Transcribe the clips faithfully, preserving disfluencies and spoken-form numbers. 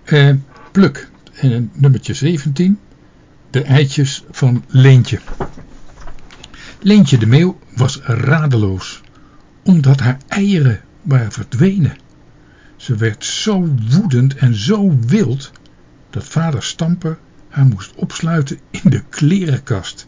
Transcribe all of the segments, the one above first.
Uh, Pluk, uh, nummertje zeventien. De eitjes van Leentje. Leentje de meeuw was radeloos, omdat haar eieren waren verdwenen. Ze werd zo woedend en zo wild, dat vader Stamper haar moest opsluiten in de klerenkast.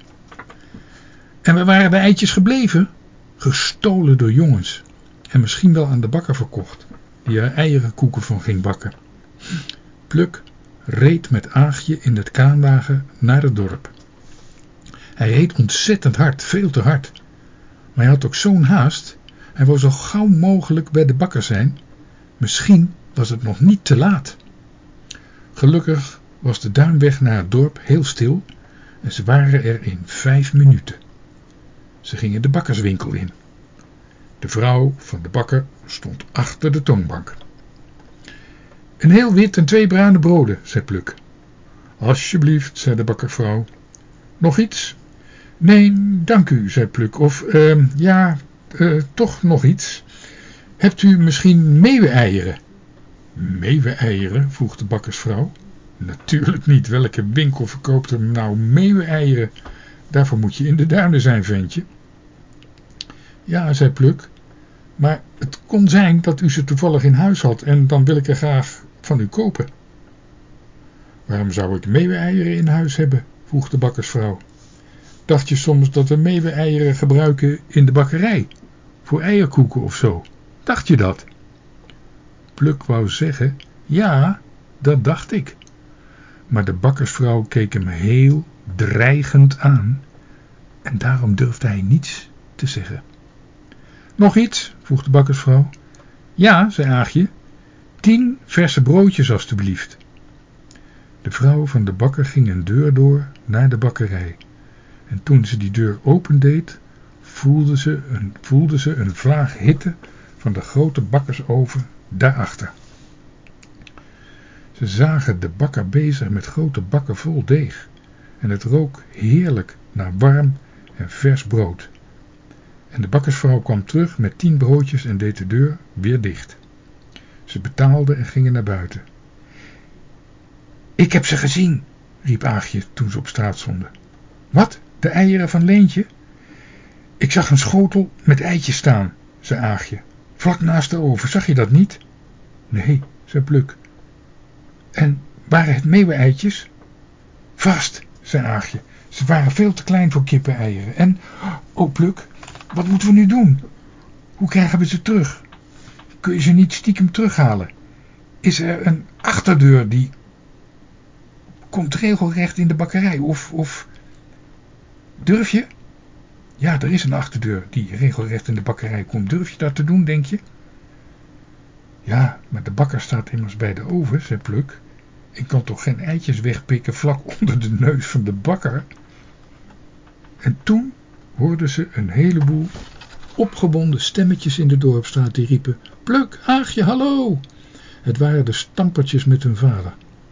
En waar waren de eitjes gebleven? Gestolen door jongens. En misschien wel aan de bakker verkocht, die er eierenkoeken van ging bakken. Pluk reed met Aagje in het kraanwagen naar het dorp. Hij reed ontzettend hard, veel te hard. Maar hij had ook zo'n haast. Hij wou zo gauw mogelijk bij de bakker zijn. Misschien was het nog niet te laat. Gelukkig was de duinweg naar het dorp heel stil en ze waren er in vijf minuten. Ze gingen de bakkerswinkel in. De vrouw van de bakker stond achter de toonbank. Een heel wit en twee bruine broden, zei Pluk. Alsjeblieft, zei de bakkervrouw. Nog iets? Nee, dank u, zei Pluk. Of, uh, ja, uh, toch nog iets. Hebt u misschien meeuweneieren? Meeuweneieren? Vroeg de bakkersvrouw. Natuurlijk niet. Welke winkel verkoopt er nou meeuweneieren? Daarvoor moet je in de duinen zijn, ventje. Ja, zei Pluk. Maar het kon zijn dat u ze toevallig in huis had en dan wil ik er graag van u kopen. Waarom zou ik meeuweneieren in huis hebben? Vroeg de bakkersvrouw. Dacht je soms dat we meeuweneieren gebruiken in de bakkerij? Voor eierkoeken of zo? Dacht je dat? Pluk wou zeggen, ja, dat dacht ik. Maar de bakkersvrouw keek hem heel dreigend aan en daarom durfde hij niets te zeggen. Nog iets? Vroeg de bakkersvrouw. Ja, zei Aagje. Tien verse broodjes alstublieft. De vrouw van de bakker ging een deur door naar de bakkerij. En toen ze die deur opendeed, voelde ze een, voelde ze een vlaag hitte van de grote bakkersoven daarachter. Ze zagen de bakker bezig met grote bakken vol deeg. En het rook heerlijk naar warm en vers brood. En de bakkersvrouw kwam terug met tien broodjes en deed de deur weer dicht. Ze betaalden en gingen naar buiten. Ik heb ze gezien, riep Aagje toen ze op straat stonden. Wat, de eieren van Leentje? Ik zag een schotel met eitjes staan, zei Aagje. Vlak naast de oven, zag je dat niet? Nee, zei Pluk. En waren het meeuweneitjes? Vast, zei Aagje. Ze waren veel te klein voor kippeneieren. En, oh Pluk, wat moeten we nu doen? Hoe krijgen we ze terug? Kun je ze niet stiekem terughalen? Is er een achterdeur die komt regelrecht in de bakkerij? Of, of... Durf je? Ja, er is een achterdeur die regelrecht in de bakkerij komt. Durf je dat te doen, denk je? Ja, maar de bakker staat immers bij de oven, zei Pluk. Ik kan toch geen eitjes wegpikken vlak onder de neus van de bakker? En toen hoorden ze een heleboel opgewonden stemmetjes in de dorpstraat die riepen: Pluk, Aagje, hallo! Het waren de stampertjes met hun vader.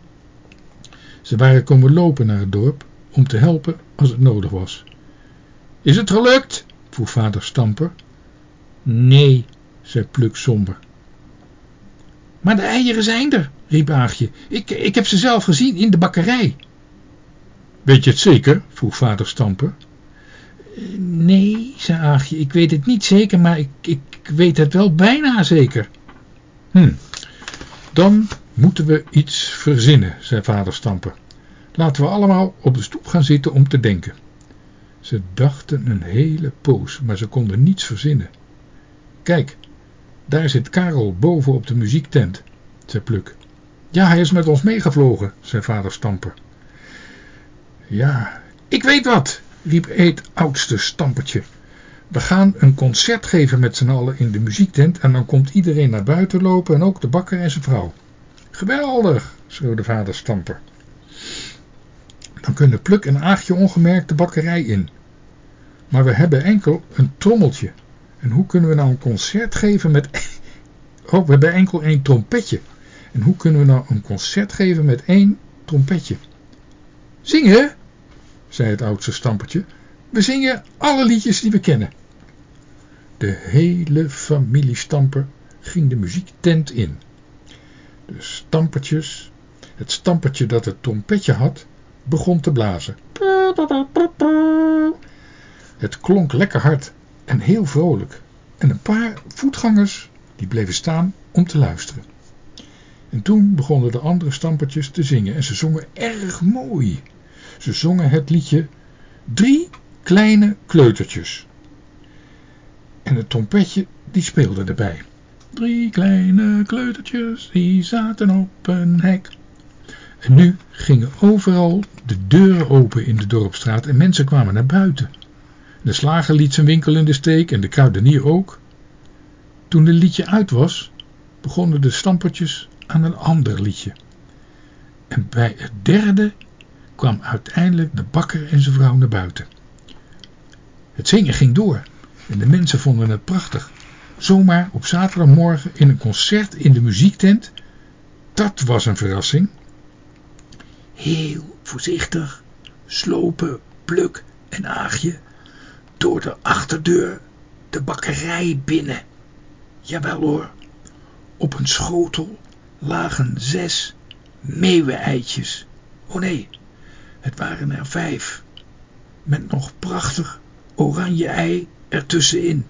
Ze waren komen lopen naar het dorp om te helpen als het nodig was. Is het gelukt? Vroeg vader Stamper. Nee, zei Pluk somber. Maar de eieren zijn er, riep Aagje. Ik, ik heb ze zelf gezien in de bakkerij. Weet je het zeker? Vroeg vader Stamper. Nee, zei Aagje, ik weet het niet zeker, maar ik, ik weet het wel bijna zeker. Hm, dan moeten we iets verzinnen, zei vader Stamper. Laten we allemaal op de stoep gaan zitten om te denken. Ze dachten een hele poos, maar ze konden niets verzinnen. Kijk, daar zit Karel boven op de muziektent, zei Pluk. Ja, hij is met ons meegevlogen, zei vader Stamper. Ja, ik weet wat, riep het oudste Stampertje. We gaan een concert geven met z'n allen in de muziektent en dan komt iedereen naar buiten lopen en ook de bakker en zijn vrouw. Geweldig, schreeuwde vader Stamper. Dan kunnen Pluk en Aagje ongemerkt de bakkerij in. Maar we hebben enkel een trommeltje. En hoe kunnen we nou een concert geven met... Oh, we hebben enkel één trompetje. En hoe kunnen we nou een concert geven met één trompetje? Zingen, zei het oudste Stampertje. We zingen alle liedjes die we kennen. De hele familie Stamper ging de muziektent in. De Stampertjes Het stampertje dat het trompetje had, begon te blazen. Het klonk lekker hard en heel vrolijk. En een paar voetgangers die bleven staan om te luisteren. En toen begonnen de andere stampertjes te zingen en ze zongen erg mooi. Ze zongen het liedje Drie kleine kleutertjes. En het trompetje die speelde erbij. Drie kleine kleutertjes die zaten op een hek. En nu gingen overal de deuren open in de dorpsstraat en mensen kwamen naar buiten. De slager liet zijn winkel in de steek en de kruidenier ook. Toen het liedje uit was, begonnen de stampertjes aan een ander liedje. En bij het derde kwam uiteindelijk de bakker en zijn vrouw naar buiten. Het zingen ging door en de mensen vonden het prachtig. Zomaar op zaterdagmorgen in een concert in de muziektent, dat was een verrassing. Heel voorzichtig slopen Pluk en Aagje door de achterdeur de bakkerij binnen. Jawel hoor, op een schotel lagen zes meeuweneitjes. Oh nee, het waren er vijf, met nog prachtig oranje ei ertussenin.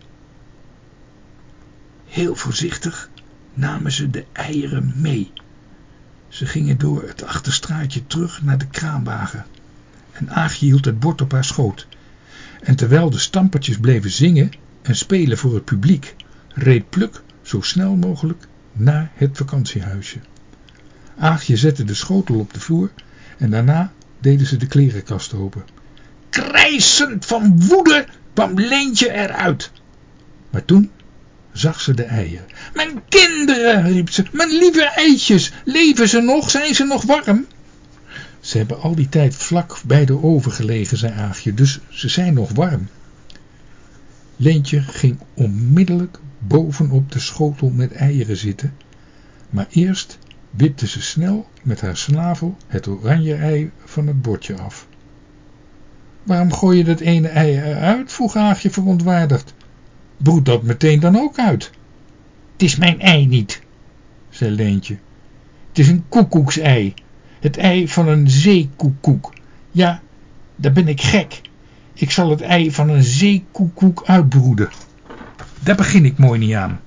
Heel voorzichtig namen ze de eieren mee. Ze gingen door het achterstraatje terug naar de kraamwagen. En Aagje hield het bord op haar schoot. En terwijl de stampertjes bleven zingen en spelen voor het publiek, reed Pluk zo snel mogelijk naar het vakantiehuisje. Aagje zette de schotel op de vloer en daarna deden ze de klerenkast open. Krijsend van woede kwam Leentje eruit. Maar toen zag ze de eieren. Mijn kinderen, riep ze, mijn lieve eitjes, leven ze nog, zijn ze nog warm? Ze hebben al die tijd vlak bij de oven gelegen, zei Aagje, dus ze zijn nog warm. Leentje ging onmiddellijk bovenop de schotel met eieren zitten, maar eerst wipte ze snel met haar snavel het oranje ei van het bordje af. Waarom gooi je dat ene ei eruit? Vroeg Aagje verontwaardigd. Broed dat meteen dan ook uit. Het is mijn ei niet, zei Leentje. Het is een koekoeksei. Het ei van een zeekoekoek. Ja, daar ben ik gek. Ik zal het ei van een zeekoekoek uitbroeden. Daar begin ik mooi niet aan.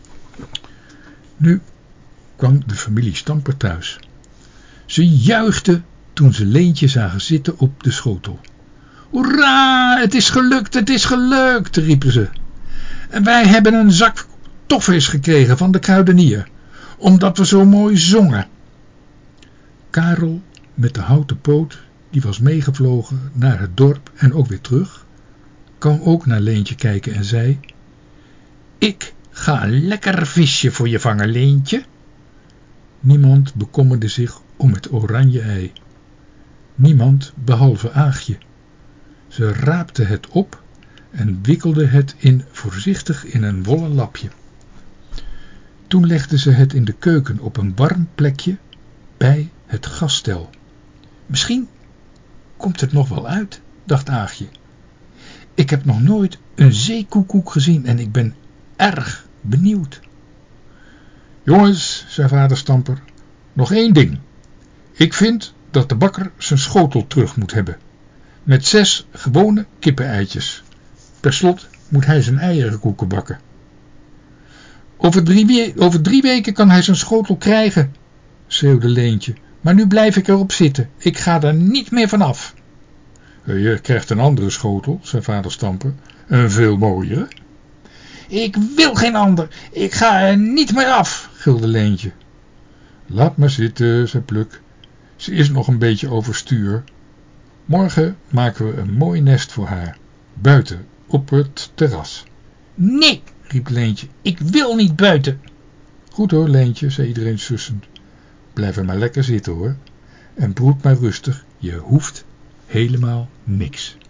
Nu kwam de familie Stamper thuis. Ze juichten toen ze Leentje zagen zitten op de schotel. Hoera, het is gelukt, het is gelukt, riepen ze. En wij hebben een zak toffees gekregen van de kruidenier, omdat we zo mooi zongen. Karel met de houten poot, die was meegevlogen naar het dorp en ook weer terug, kwam ook naar Leentje kijken en zei: Ik ga een lekker visje voor je vangen, Leentje. Niemand bekommerde zich om het oranje ei. Niemand behalve Aagje. Ze raapte het op en wikkelde het in voorzichtig in een wollen lapje. Toen legde ze het in de keuken op een warm plekje bij het gasstel. Misschien komt het nog wel uit, dacht Aagje. Ik heb nog nooit een zeekoekoek gezien en ik ben erg benieuwd. Jongens, zei vader Stamper, nog één ding. Ik vind dat de bakker zijn schotel terug moet hebben. Met zes gewone kippeneitjes. Per slot moet hij zijn eierenkoeken bakken. Over drie, we- over drie weken kan hij zijn schotel krijgen, schreeuwde Leentje. Maar nu blijf ik erop zitten. Ik ga er niet meer vanaf. Je krijgt een andere schotel, zei vader Stamper. Een veel mooiere. Ik wil geen ander. Ik ga er niet meer af, gilde Leentje. Laat maar zitten, zei Pluk. Ze is nog een beetje overstuur. Morgen maken we een mooi nest voor haar. Buiten, op het terras. Nee, riep Leentje. Ik wil niet buiten. Goed hoor, Leentje, zei iedereen sussend. Blijf er maar lekker zitten hoor. En broed maar rustig. Je hoeft helemaal niks.